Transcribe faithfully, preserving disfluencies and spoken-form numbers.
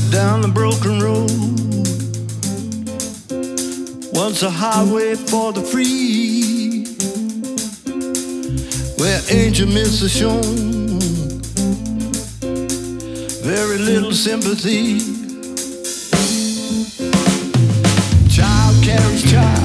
down the broken road. Once a highway for the free, where ancient myths are shown, very little sympathy. Child carries child.